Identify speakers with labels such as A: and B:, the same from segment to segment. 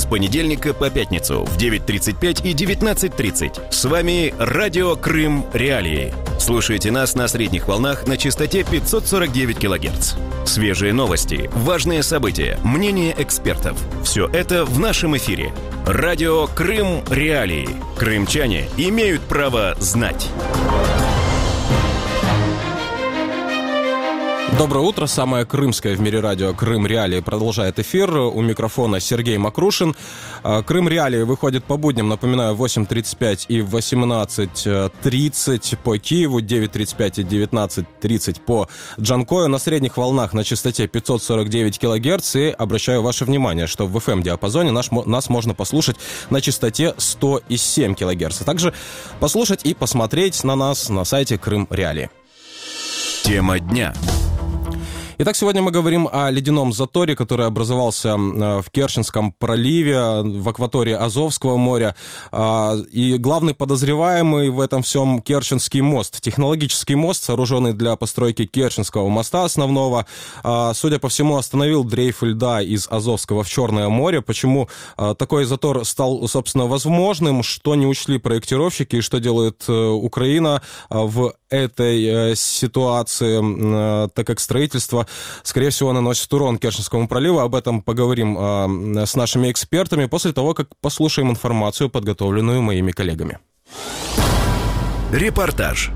A: с понедельника по пятницу в 9:35 и 19:30. С вами Радио Крым Реалии. Слушайте нас на средних волнах на частоте 549 кГц. Свежие новости, важные события, мнения экспертов. Все это в нашем эфире. Радио Крым Реалии. Крымчане имеют право знать.
B: Доброе утро. Самое крымское в мире радио «Крым Реалии» продолжает эфир. У микрофона Сергей Макрушин. «Крым Реалии» выходит по будням, напоминаю, в 8:35 и в 18:30 по Киеву, 9:35 и 19:30 по Джанкою, на средних волнах на частоте 549 кГц. И обращаю ваше внимание, что в FM-диапазоне нас можно послушать на частоте 107 кГц. А также послушать и посмотреть на нас на сайте «Крым Реалии».
A: Тема дня.
B: Итак, сегодня мы говорим о ледяном заторе, который образовался в Керченском проливе, в акватории Азовского моря. И главный подозреваемый в этом всем — Керченский мост. Технологический мост, сооруженный для постройки Керченского моста основного, судя по всему, остановил дрейф льда из Азовского в Черное море. Почему такой затор стал, собственно, возможным, что не учли проектировщики и что делает Украина в этой ситуации, так как строительство, скорее всего, наносит урон Керченскому проливу. Об этом поговорим с нашими экспертами после того, как послушаем информацию, подготовленную моими коллегами.
A: Репортаж.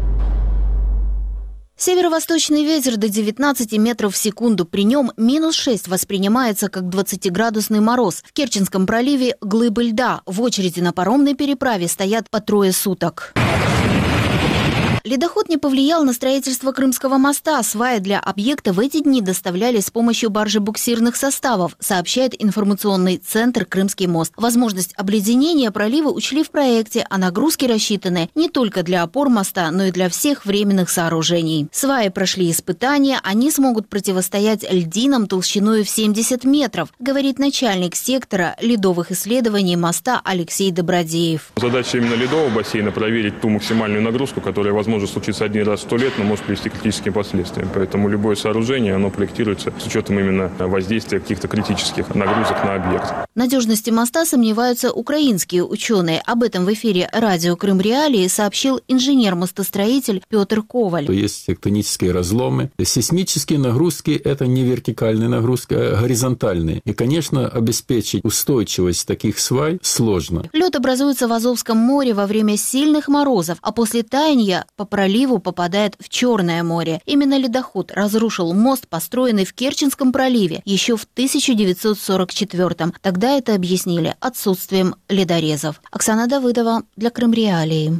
C: Северо-восточный ветер до 19 метров в секунду. При нем -6 воспринимается как 20-градусный мороз. В Керченском проливе глыбы льда. В очереди на паромной переправе стоят по 3 суток. Ледоход не повлиял на строительство Крымского моста. Сваи для объекта в эти дни доставляли с помощью баржи-буксирных составов, сообщает информационный центр «Крымский мост». Возможность обледенения пролива учли в проекте, а нагрузки рассчитаны не только для опор моста, но и для всех временных сооружений. Сваи прошли испытания, они смогут противостоять льдинам толщиной в 70 метров, говорит начальник сектора ледовых исследований моста Алексей Добродеев.
D: Задача именно ледового бассейна – проверить ту максимальную нагрузку, которая возможно случится один раз в 100 лет, но может привести к критическим последствиям. Поэтому любое сооружение, оно проектируется с учетом именно воздействия каких-то критических нагрузок на объект.
C: В надежности моста сомневаются украинские ученые. Об этом в эфире радио «Крым Реалии» сообщил инженер-мостостроитель Петр Коваль.
E: Есть тектонические разломы. Сейсмические нагрузки – это не вертикальные нагрузки, а горизонтальные. И, конечно, обеспечить устойчивость таких свай сложно.
C: Лед образуется в Азовском море во время сильных морозов, а после таяния по проливу попадает в Черное море. Именно ледоход разрушил мост, построенный в Керченском проливе еще в 1944-м. Тогда это объяснили отсутствием ледорезов. Оксана Давыдова для Крым Реалии.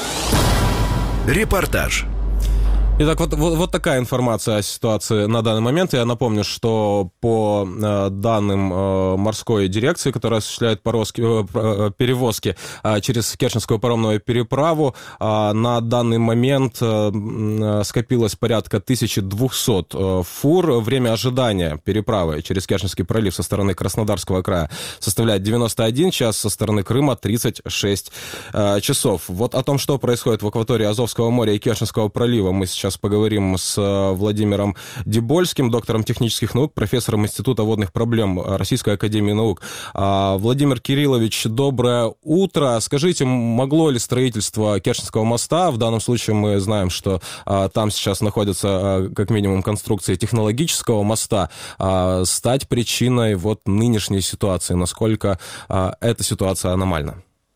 A: Репортаж.
B: Итак, вот такая информация о ситуации на данный момент. Я напомню, что по данным морской дирекции, которая осуществляет перевозки через Керченскую паромную переправу, на данный момент скопилось порядка 1200 фур. Время ожидания переправы через Керченский пролив со стороны Краснодарского края составляет 91 час, со стороны Крыма 36 часов. Вот о том, что происходит в акватории Азовского моря и Керченского пролива, мы сейчас поговорим с Владимиром Дебольским, доктором технических наук, профессором Института водных проблем Российской академии наук. Владимир Кириллович, доброе утро. Скажите, могло ли строительство Керченского моста, в данном случае мы знаем, что там сейчас находятся как минимум конструкции технологического моста, стать причиной вот нынешней ситуации? Насколько эта ситуация аномальна?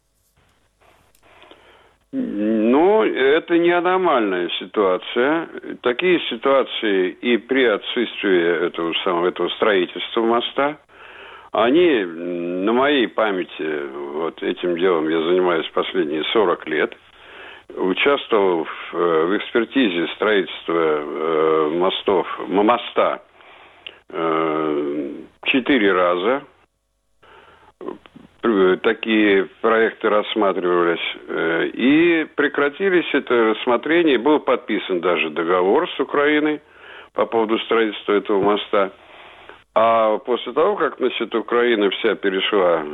F: Ну, это не аномальная ситуация. Такие ситуации и при отсутствии этого строительства моста, они на моей памяти, вот этим делом я занимаюсь последние 40 лет, участвовал в экспертизе строительства моста 4 раза. Такие проекты рассматривались, и прекратились это рассмотрение. Был подписан даже договор с Украиной по поводу строительства этого моста. А после того, как, Украина вся перешла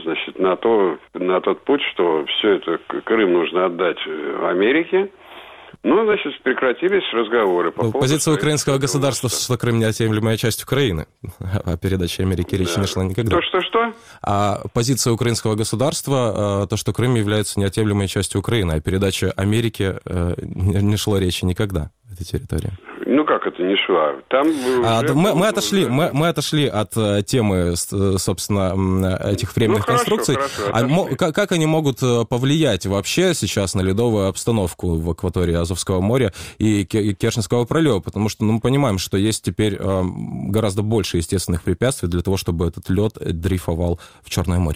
F: на тот путь, что все это Крым нужно отдать Америке, Ну, значит, прекратились разговоры по поводу...
B: Позиция украинского государства, что Крым неотъемлемая часть Украины. О передаче Америки речи не шла никогда.
F: Что?
B: А позиция украинского государства, то, что Крым является неотъемлемой частью Украины, а передача Америки не шло речи никогда в этой территории.
F: Ну, как это не шла? Там
B: мы отошли от темы, собственно, этих временных конструкций.
F: Хорошо.
B: Как они могут повлиять вообще сейчас на ледовую обстановку в акватории Азовского моря и Керченского пролива? Потому что мы понимаем, что есть теперь гораздо больше естественных препятствий для того, чтобы этот лед дрейфовал в Черное море.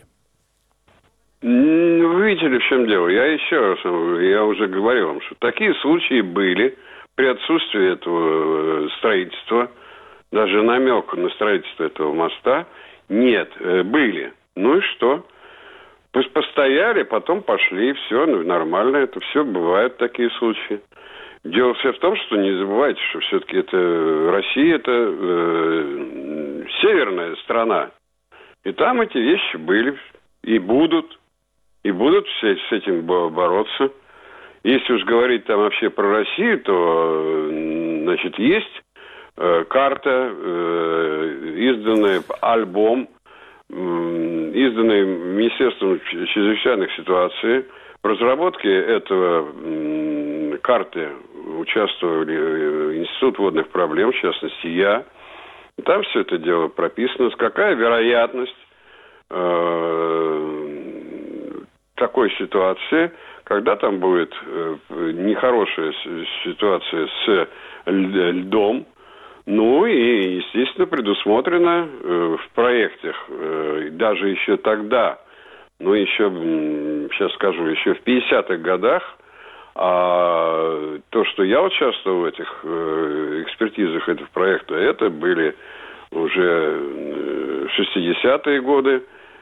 F: Вы видели, в чем дело? Я уже говорил вам, что такие случаи были при отсутствии этого строительства, даже намека на строительство этого моста нет, были. Ну и что? Пусть постояли, потом пошли, все, нормально, это все, бывают такие случаи. Дело все в том, что не забывайте, что все-таки Россия это северная страна. И там эти вещи были и будут все с этим бороться. Если уж говорить там вообще про Россию, то, значит, есть карта, изданная, альбом, изданный Министерством чрезвычайных ситуаций. В разработке этого карты участвовали Институт водных проблем, в частности, я. Там все это дело прописано, какая вероятность такой ситуации, когда там будет нехорошая ситуация с льдом. Ну и, естественно, предусмотрено в проектах, даже еще тогда, еще, сейчас скажу, еще в 50-х годах, а то, что я участвовал в этих экспертизах этих проектов, это были уже 60-е годы,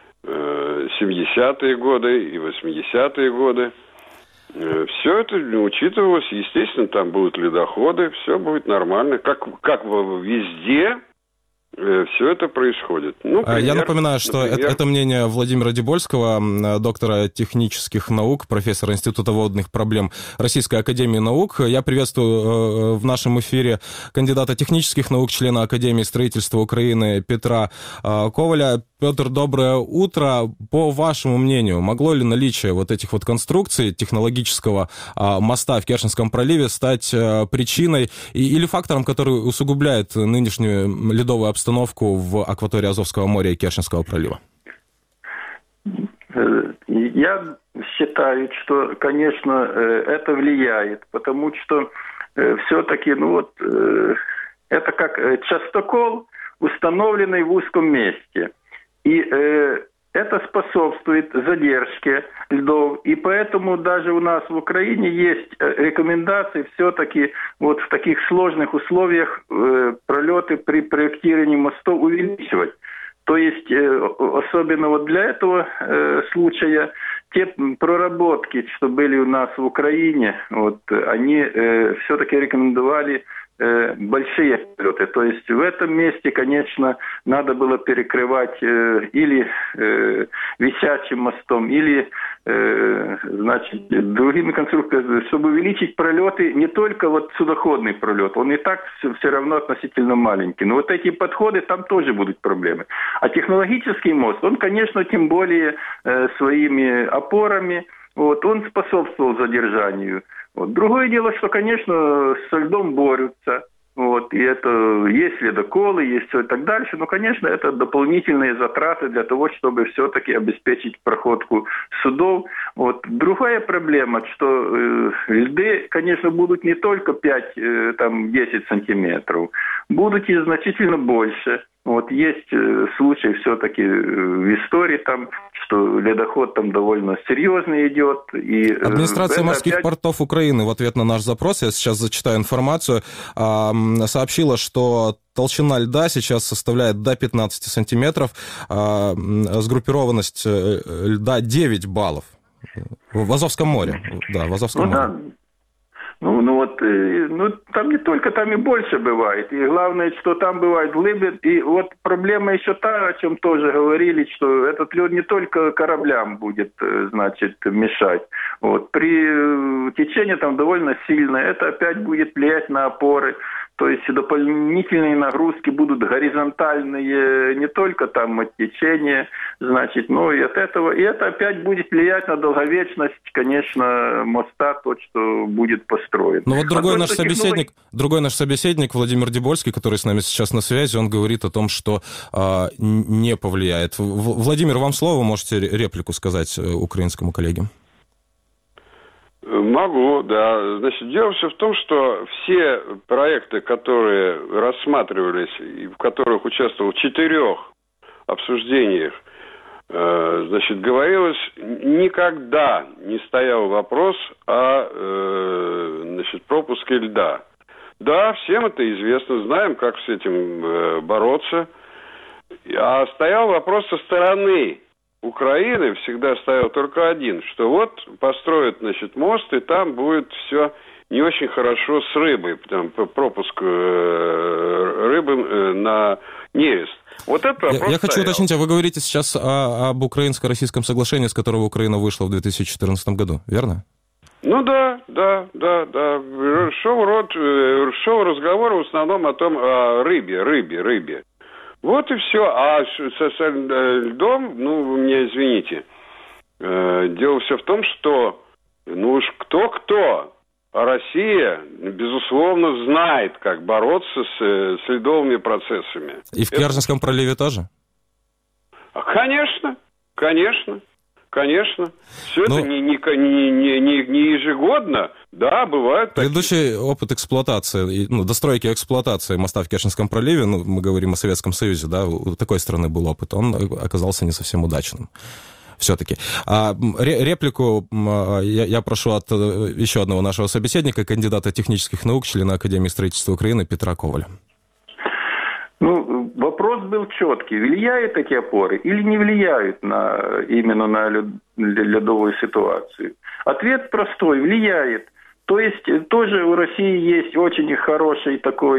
F: 70-е годы и 80-е годы. Все это учитывалось, естественно, там будут ледоходы, все будет нормально, как везде все это происходит.
B: Я напоминаю, что это мнение Владимира Дебольского, доктора технических наук, профессора Института водных проблем Российской академии наук. Я приветствую в нашем эфире кандидата технических наук, члена Академии строительства Украины Петра Коваля. Петр, доброе утро. По вашему мнению, могло ли наличие вот этих вот конструкций технологического моста в Керченском проливе стать причиной или фактором, который усугубляет нынешнюю ледовую обстановку в акватории Азовского моря и Керченского пролива?
G: Я считаю, что, конечно, это влияет, потому что все-таки, это как частокол, установленный в узком месте. И это способствует задержке льдов. И поэтому даже у нас в Украине есть рекомендации все-таки вот в таких сложных условиях пролеты при проектировании мостов увеличивать. То есть особенно вот для этого случая те проработки, что были у нас в Украине, они все-таки рекомендовали большие пролеты. То есть в этом месте, конечно, надо было перекрывать или висячим мостом, или другими конструкциями, чтобы увеличить пролеты, не только судоходный пролет, он и так все равно относительно маленький. Но вот эти подходы, там тоже будут проблемы. А технологический мост, он, конечно, тем более своими опорами, он способствовал задержанию. Другое дело, что, конечно, со льдом борются. И это есть ледоколы, есть все и так дальше. Но, конечно, это дополнительные затраты для того, чтобы все-таки обеспечить проходку судов. Другая проблема, что льды, конечно, будут не только 5-10 сантиметров, будут и значительно больше. Есть случаи все-таки в истории, что ледоход там довольно серьезный идет. И
B: Администрация морских портов Украины в ответ на наш запрос, я сейчас зачитаю информацию, сообщила, что толщина льда сейчас составляет до 15 сантиметров, сгруппированность льда 9 баллов в Азовском море. Да, в Азовском море.
G: Там не только, там и больше бывает. И главное, что там бывает глыбы. И вот проблема еще та, о чем тоже говорили, что этот лед не только кораблям будет, мешать. Вот. При течении там довольно сильное. Это опять будет влиять на опоры. То есть дополнительные нагрузки будут горизонтальные, не только там от течения, но и от этого. И это опять будет влиять на долговечность, конечно, моста, тот, что будет построен.
B: Но вот другой наш собеседник, Владимир Дебольский, который с нами сейчас на связи, он говорит о том, что не повлияет. Владимир, вам слово, можете реплику сказать украинскому коллеге?
F: Могу, да. Дело все в том, что все проекты, которые рассматривались и в которых участвовал в 4 обсуждениях, говорилось, никогда не стоял вопрос о пропуске льда. Да, всем это известно, знаем, как с этим бороться. А стоял вопрос со стороны Украины, всегда стоял только один, что вот построят, мост, и там будет все не очень хорошо с рыбой, там пропуск рыбы на нерест. Вот это вопрос
B: Я хочу уточнить, а вы говорите сейчас об украинско-российском соглашении, с которого Украина вышла в 2014 году, верно?
F: Да. Шел разговор в основном о том, о рыбе. Вот и все. А со льдом, вы меня извините, дело все в том, что, уж кто-кто, а Россия, безусловно, знает, как бороться с ледовыми процессами.
B: И в Керченском проливе тоже?
F: Конечно. Все это не ежегодно. Да, бывает.
B: Предыдущий опыт эксплуатации, достройки и эксплуатации моста в Керченском проливе, мы говорим о Советском Союзе, да, у такой страны был опыт, он оказался не совсем удачным. Все-таки. Реплику я прошу от еще одного нашего собеседника, кандидата технических наук, члена Академии строительства Украины Петра Коваля.
G: Вопрос был четкий. Влияют эти опоры или не влияют именно на ледовую ситуацию? Ответ простой. Влияет. То есть тоже у России есть очень хороший такой,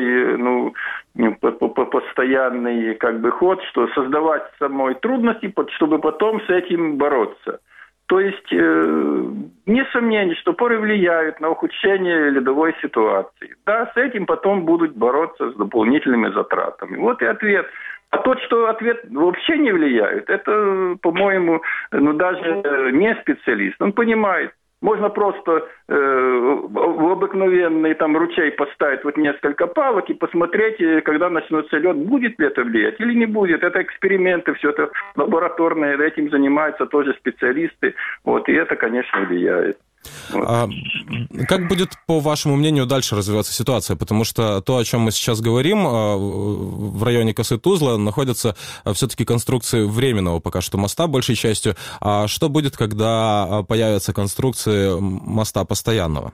G: постоянный ход, что создавать самой трудности, чтобы потом с этим бороться. То есть, нет сомнений, что опоры влияют на ухудшение ледовой ситуации. Да, с этим потом будут бороться с дополнительными затратами. Вот и ответ. А тот, что ответ вообще не влияет, это, по-моему, даже не специалист. Он понимает. Можно просто в обыкновенный ручей поставить несколько палок и посмотреть, когда начнется лед, будет ли это влиять или не будет. Это эксперименты, все это лабораторные, этим занимаются тоже специалисты. И это, конечно, влияет.
B: Как будет, по вашему мнению, дальше развиваться ситуация? Потому что то, о чем мы сейчас говорим, в районе Косы-Тузла находятся все-таки конструкции временного пока что моста, большей частью. А что будет, когда появятся конструкции моста постоянного?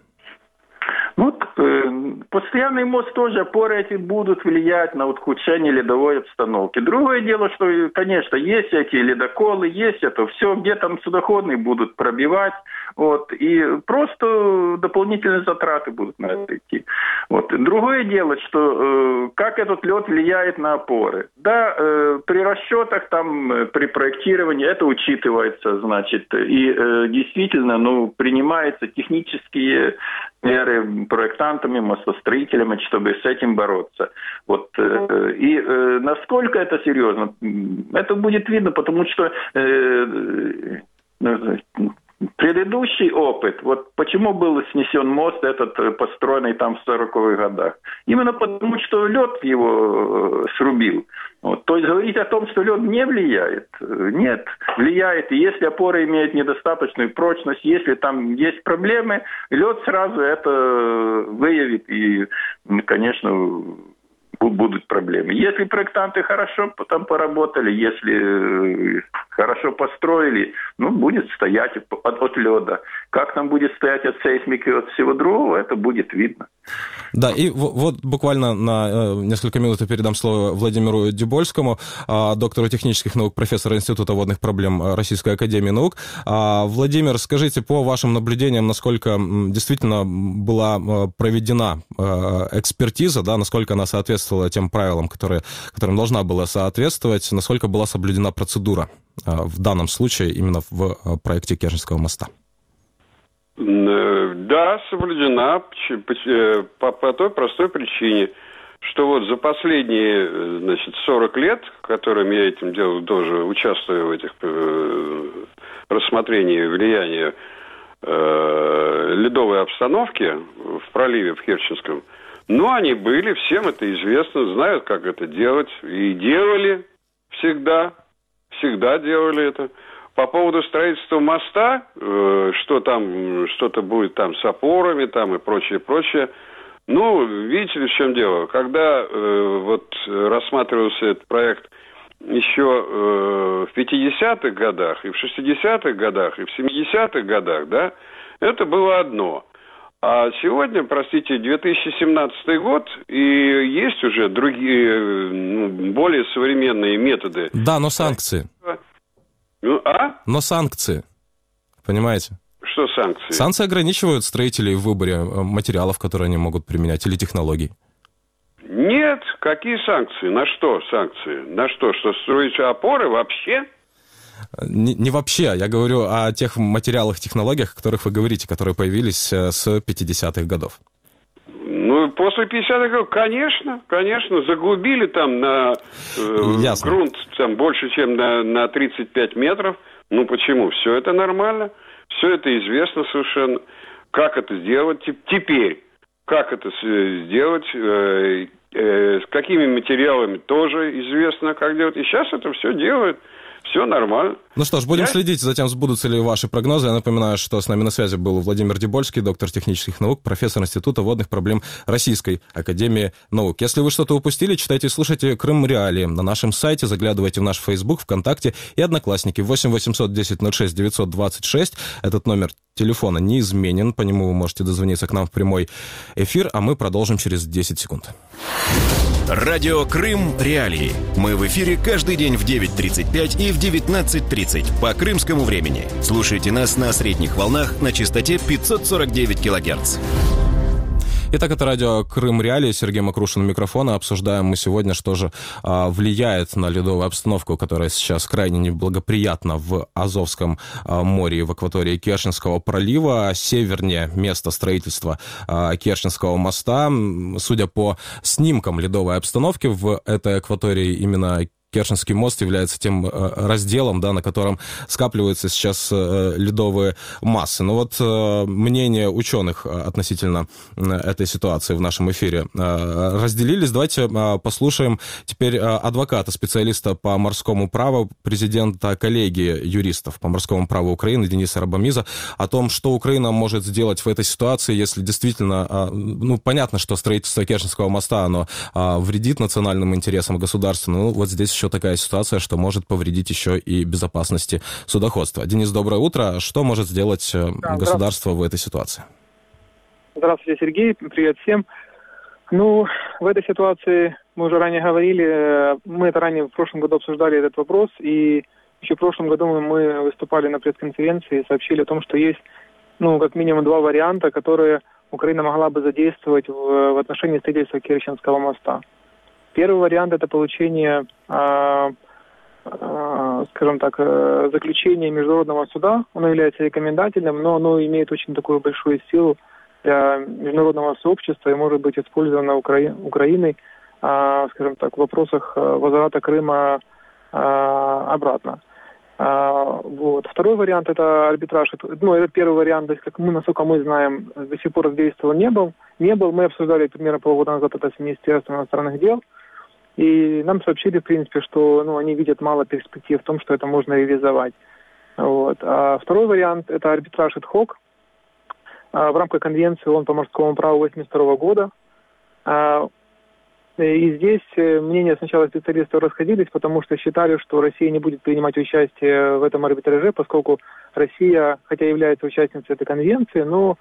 G: Постоянный мост тоже, опоры эти будут влиять на ухудшение ледовой обстановки. Другое дело, что, конечно, есть эти ледоколы, есть это все, где там судоходные будут пробивать, и просто дополнительные затраты будут на это идти. Другое дело, что как этот лед влияет на опоры. Да, при расчетах, при проектировании это учитывается, и действительно, принимаются технические меры проектантами, мостостроителями, чтобы с этим бороться. И насколько это серьезно, это будет видно, потому что предыдущий опыт, почему был снесен мост этот, построенный там в 40-х годах? Именно потому, что лед его срубил. То есть говорить о том, что лед не влияет, нет, влияет. И если опора имеет недостаточную прочность, если там есть проблемы, лед сразу это выявит, и, конечно, будут проблемы. Если проектанты хорошо там поработали, если Хорошо построили, будет стоять от лёда. Как там будет стоять от сейсмики и от всего другого, это будет видно.
B: Да, и вот буквально на несколько минут я передам слово Владимиру Дебольскому, доктору технических наук, профессору Института водных проблем Российской академии наук. Владимир, скажите, по вашим наблюдениям, насколько действительно была проведена экспертиза, да, насколько она соответствовала тем правилам, которым должна была соответствовать, насколько была соблюдена процедура в данном случае именно в проекте Керченского моста?
F: Да, соблюдена по той простой причине, что вот за последние, 40 лет, которым я этим делом тоже участвую в этих рассмотрении влияния ледовой обстановки в проливе в Керченском, они были, всем это известно, знают, как это делать, и делали всегда делали это. По поводу строительства моста, что-то будет там с опорами там и прочее. Видите ли, в чем дело? Когда рассматривался этот проект еще в 50-х годах, и в 60-х годах, и в 70-х годах, да, это было одно. А сегодня, 2017 год, и есть уже другие, более современные методы.
B: Да, но санкции. Но санкции, понимаете?
F: Что санкции?
B: Санкции ограничивают строителей в выборе материалов, которые они могут применять, или технологий.
F: Нет, какие санкции? На что санкции? На что? Что строить опоры вообще?
B: Не вообще, я говорю о тех материалах, технологиях, о которых вы говорите, которые появились с 50-х годов.
F: После 50-х годов, конечно, заглубили там на грунт там больше, чем на 35 метров. Почему? Все это нормально, все это известно совершенно. Как это сделать теперь? Как это сделать? С какими материалами тоже известно, как делать. И сейчас это все делают. Все нормально.
B: Ну что ж, будем следить за тем, сбудутся ли ваши прогнозы. Я напоминаю, что с нами на связи был Владимир Дебольский, доктор технических наук, профессор Института водных проблем Российской академии наук. Если вы что-то упустили, читайте и слушайте Крым Реалии на нашем сайте, заглядывайте в наш Facebook, ВКонтакте и Одноклассники. 8 800 10 06 926. Этот номер телефона неизменен, по нему вы можете дозвониться к нам в прямой эфир, а мы продолжим через 10 секунд.
A: Радио Крым Реалии. Мы в эфире каждый день в 9:35 и в 19:30 по крымскому времени. Слушайте нас на средних волнах на частоте 549 килогерц.
B: Итак, это радио Крым Реалии. Сергей Макрушин у микрофона. Обсуждаем мы сегодня, что же влияет на ледовую обстановку, которая сейчас крайне неблагоприятна в Азовском море и в акватории Керченского пролива. Севернее место строительства Керченского моста. Судя по снимкам ледовой обстановки в этой акватории, именно Керченский мост является тем разделом, да, на котором скапливаются сейчас ледовые массы. Но вот мнение ученых относительно этой ситуации в нашем эфире разделились. Давайте послушаем теперь адвоката, специалиста по морскому праву, президента коллегии юристов по морскому праву Украины Дениса Рабамиза о том, что Украина может сделать в этой ситуации, если действительно, понятно, что строительство Керченского моста, оно вредит национальным интересам государства, но вот здесь еще такая ситуация, что может повредить еще и безопасности судоходства. Денис, доброе утро. Что может сделать государство в этой ситуации?
H: Здравствуйте, Сергей. Привет всем. В этой ситуации мы уже ранее говорили, мы это ранее в прошлом году обсуждали этот вопрос, и еще в прошлом году мы выступали на пресс-конференции и сообщили о том, что есть, как минимум два варианта, которые Украина могла бы задействовать в отношении строительства Керченского моста. Первый вариант – это получение, скажем так, заключения международного суда. Оно является рекомендательным, но оно имеет очень такую большую силу для международного сообщества и может быть использовано Украиной, скажем так, в вопросах возврата Крыма обратно. Второй вариант – это арбитраж. Это первый вариант, то есть, насколько мы знаем, до сих пор задействован не был. Мы обсуждали примерно полгода назад это с Министерством иностранных дел. И нам сообщили, в принципе, что они видят мало перспектив в том, что это можно реализовать. А второй вариант – это арбитраж ad-hoc в рамках Конвенции ООН по морскому праву 1982 года. И здесь мнения сначала специалистов расходились, потому что считали, что Россия не будет принимать участие в этом арбитраже, поскольку Россия, хотя является участницей этой конвенции, но,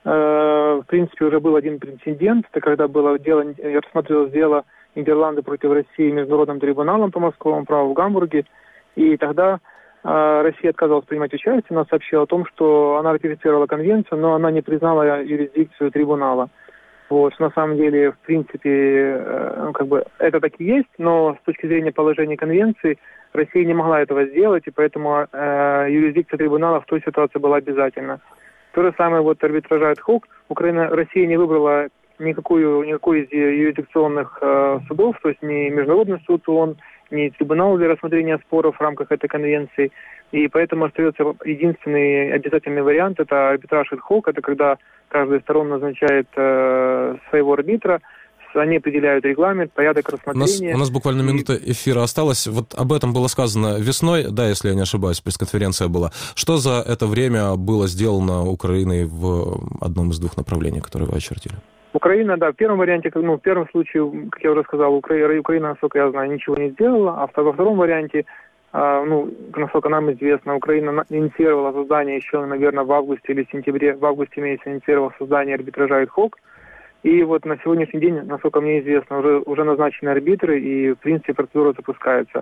H: в принципе, уже был один прецедент, это когда было дело, рассматривалось дело Нидерланды против России Международным трибуналом по морскому праву в Гамбурге, и тогда Россия отказалась принимать участие, она сообщила о том, что она ратифицировала конвенцию, но она не признала юрисдикцию трибунала. Вот, на самом деле, в принципе, это так и есть, но с точки зрения положения конвенции Россия не могла этого сделать, и поэтому юрисдикция трибунала в той ситуации была обязательна. То же самое арбитража ad-hoc. Россия не выбрала никакой из юрисдикционных судов, то есть ни Международный суд ООН, ни трибунал для рассмотрения споров в рамках этой конвенции. И поэтому остается единственный обязательный вариант – это арбитраж ad-hoc, это когда каждая из сторон назначает своего арбитра, они определяют регламент, порядок рассмотрения.
B: У нас буквально минута эфира осталась. Вот об этом было сказано весной, да, если я не ошибаюсь, пресс-конференция была. Что за это время было сделано Украиной в одном из двух направлений, которые вы очертили?
H: Украина, да, в первом варианте, в первом случае, как я уже сказал, Украина, насколько я знаю, ничего не сделала, а во втором варианте, насколько нам известно, Украина инициировала создание еще, наверное, в августе или сентябре, в августе месяце инициировала создание арбитража ad-hoc. И вот на сегодняшний день, насколько мне известно, уже назначены арбитры, и, в принципе, процедура запускается.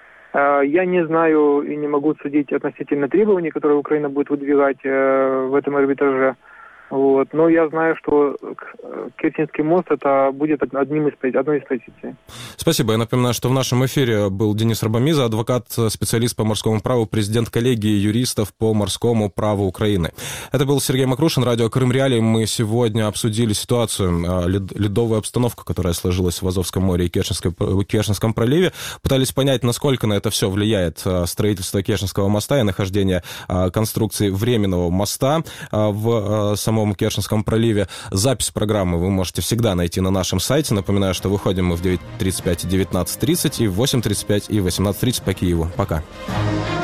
H: Я не знаю и не могу судить относительно требований, которые Украина будет выдвигать в этом арбитраже. Вот. Но я знаю, что Керченский мост это будет одной из позиций.
B: Спасибо. Я напоминаю, что в нашем эфире был Денис Рабамиза, адвокат, специалист по морскому праву, президент коллегии юристов по морскому праву Украины. Это был Сергей Макрушин, радио Крым Реалии. Мы сегодня обсудили ситуацию, ледовую обстановку, которая сложилась в Азовском море и Керченском проливе. Пытались понять, насколько на это все влияет строительство Керченского моста и нахождение конструкции временного моста в самом Керченском проливе. Запись программы вы можете всегда найти на нашем сайте. Напоминаю, что выходим мы в 9:35 и 19:30, и в 8:35 и 18:30 по Киеву. Пока.